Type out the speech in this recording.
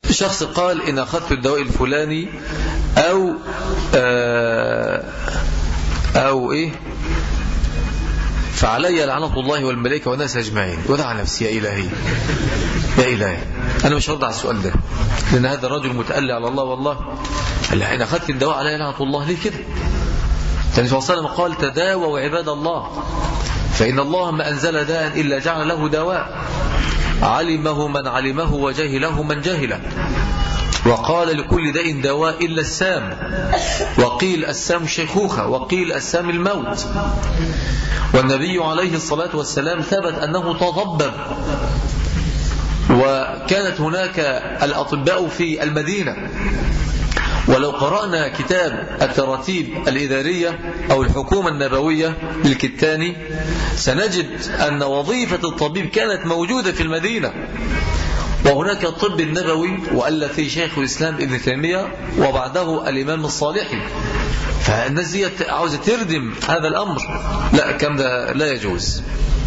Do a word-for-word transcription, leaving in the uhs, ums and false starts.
شخص قال إن أخذت الدواء الفلاني أو آه أو إيه فعلي لعنة الله والملائكة والناس أجمعين، ودع نفسي يا إلهي يا إلهي. أنا مش هرد على السؤال ده، لأن هذا الرجل متألي على الله. والله إن أخذت الدواء علي لعنة الله، ليه كده؟ النبي صلى الله عليه وسلم قال تداووا عباد الله فإن الله ما أنزل داء إلا جعل له دواء، علمه من علمه وجهله من جهله. وقال لكل داء دواء إلا السام، وقيل السام شيخوخة، وقيل السام الموت. والنبي عليه الصلاة والسلام ثبت أنه تضبب، وكانت هناك الأطباء في المدينة. ولو قرأنا كتاب التراتيب الإدارية أو الحكومة النبوية للكتاني سنجد أن وظيفة الطبيب كانت موجودة في المدينة، وهناك الطب النبوي وألف فيه شيخ الإسلام ابن تيمية وبعده الإمام الصالحي. فالناس دي عاوزة تردم هذا الأمر، لا كم ده لا يجوز.